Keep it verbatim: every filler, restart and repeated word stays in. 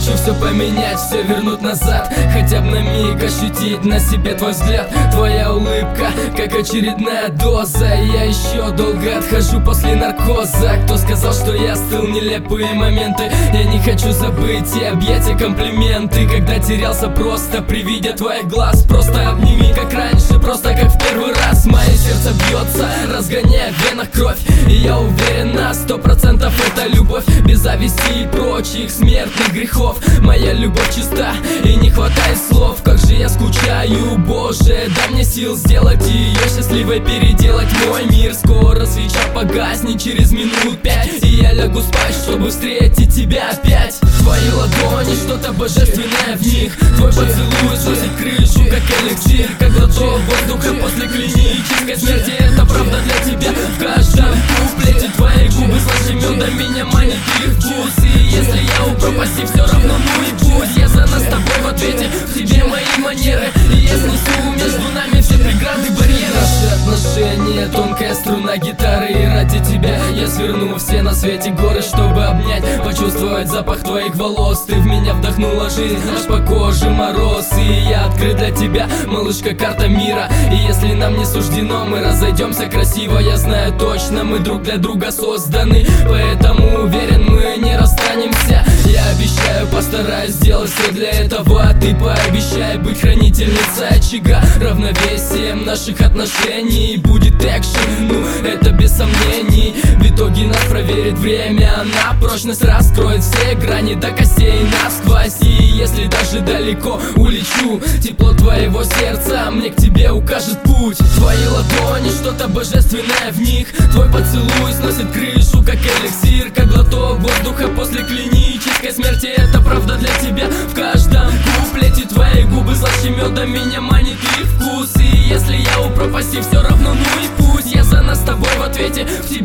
хочу все поменять, все вернуть назад. Хотя бы на миг ощутить на себе твой взгляд. Твоя улыбка, как очередная доза. Я еще долго отхожу после наркоза. Кто сказал, что я стыл, нелепые моменты. Я не хочу забыть и объятия, комплименты. Когда терялся просто при виде твоих глаз. Просто обними, как раньше, просто как в первый раз. Мое сердце бьется, разгоняя в венах кровь. И я уверен на сто процентов это любовь, без зависти и прочих смертных грехов. Моя любовь чиста и не хватает слов. Как же я скучаю, Боже, дай мне сил сделать ее счастливой, переделать мой мир. Скоро свеча погаснет через минут пять, и я лягу спать, чтобы встретить тебя опять. Твои ладони, что-то божественное в них. Твой поцелуй сносит крышу, как эликсир, как глоток воздуха после клинической смерти. Это правда для тебя в каждом куплете. Твои губы слаще меда, меня манит их вкус. И если я упропасти, все равно ну и пусть. Я за нас с тобой в ответе, в тебе мои манеры. И я снесу между нами все преграды, барьеры. Наши отношения, тонкая струна гитары. И ради тебя я сверну все на свете горы, чтобы обнять, почувствовать запах твоих волос. Ты в меня вдохнула жизнь, аж по коже мороз. И я открыт для тебя, малышка, карта мира. И если нам не суждено, мы разойдемся красиво. Я знаю точно, мы друг для друга созданы, поэтому уверен, мы не расстанемся. Я обещаю, постараюсь сделать все для этого. А ты пообещай быть хранительницей очага, равновесием наших отношений. Будет экшен, ну это без сомнений. В итоге нас проверит время, на прочность раскроет все грани до костей насквозь. И если даже далеко улечу, тепло твоего сердца мне к тебе укажет путь. Твои ладони, что-то божественное в них. Твой поцелуй сносит крышу, как эликсир, как глоток воздуха после клинической смерти. Это правда для тебя в каждом куплете. Твои губы слаще меда, меня манит их вкус. И если я упропасти, все равно ну и пусть. Я за нас с тобой в ответе, в